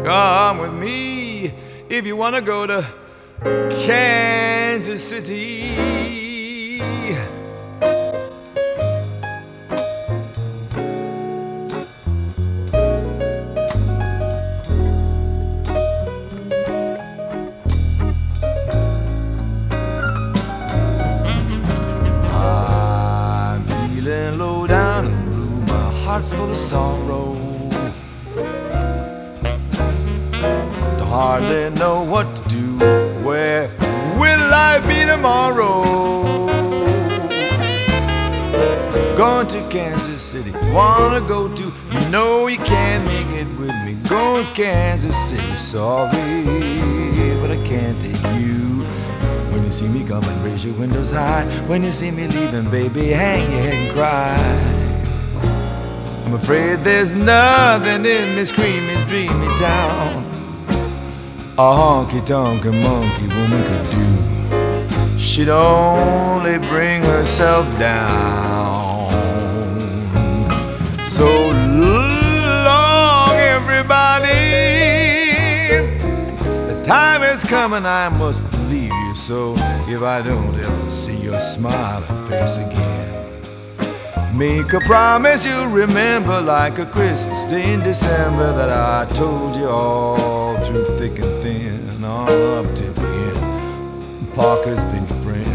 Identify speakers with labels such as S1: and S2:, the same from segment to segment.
S1: Come with me if you wanna go to Kansas City. I'm feeling low down and blue, my heart's full of sorrow. Don't hardly know what to do. Where will I be tomorrow? Going to Kansas City, wanna go to. You know you can't make it with me. Going to Kansas City, sorry, but I can't take you. When you see me coming, raise your windows high. When you see me leaving, baby, hang your head and cry. I'm afraid there's nothing in this creamy, dreamy town a honky-tonk monkey woman could do. She'd only bring herself down. So long, everybody. The time is coming, I must leave you. So if I don't ever see your smiling face again, make a promise you'll remember, like a Christmas day in December, that I told you all through thick and thin, all up to the end. Parker's been your friend.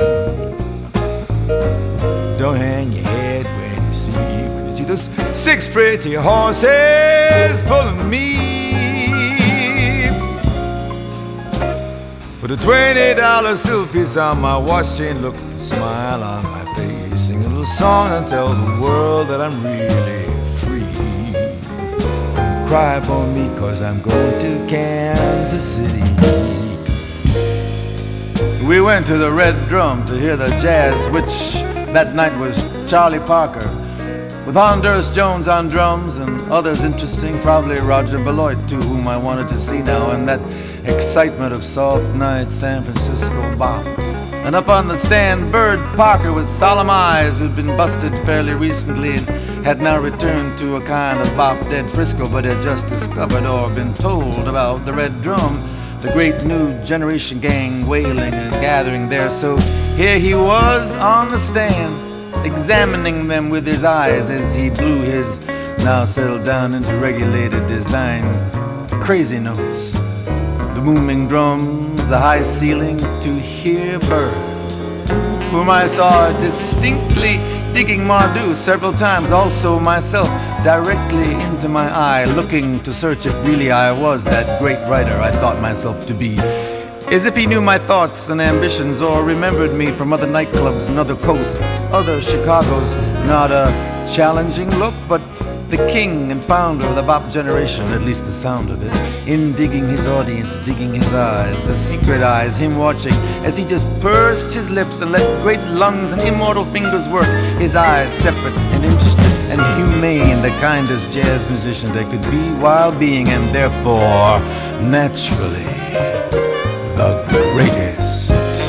S1: Don't hang your head when you see those 6 pretty horses pulling me. Put a $20 silk piece on my watch chain, look at the smile on my face, sing a little song and tell the world that I'm really free. Don't cry for me, 'cause I'm going to Kansas City. We went to the Red Drum to hear the jazz, which that night was Charlie Parker, with Honduras Jones on drums and others interesting, probably Roger Beloit too, whom I wanted to see now, and that excitement of soft night San Francisco bop. And up on the stand, Bird Parker with solemn eyes, who'd been busted fairly recently and had now returned to a kind of bop dead Frisco, but had just discovered or been told about the Red Drum, the great new generation gang wailing and gathering there. So here he was on the stand, examining them with his eyes as he blew his now settled down into regulated design crazy notes. The booming drums, the high ceiling, to hear Bird, whom I saw distinctly digging Mardu several times, also myself, directly into my eye, looking to search if really I was that great writer I thought myself to be. As if he knew my thoughts and ambitions, or remembered me from other nightclubs and other coasts, other Chicagos. Not a challenging look, but the king and founder of the bop generation, at least the sound of it, in digging his audience, digging his eyes, the secret eyes, him watching as he just pursed his lips and let great lungs and immortal fingers work, his eyes separate and interested and humane, the kindest jazz musician there could be while being, and therefore, naturally, the greatest.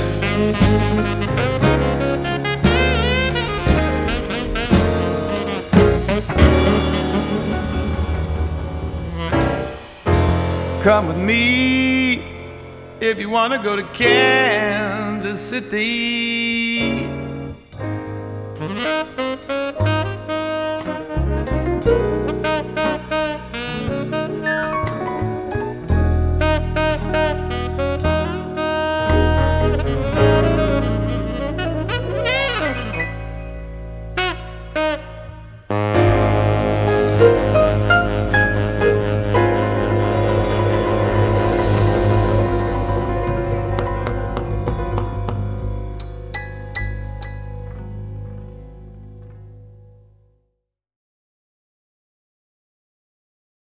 S1: Come with me if you wanna go to Kansas City.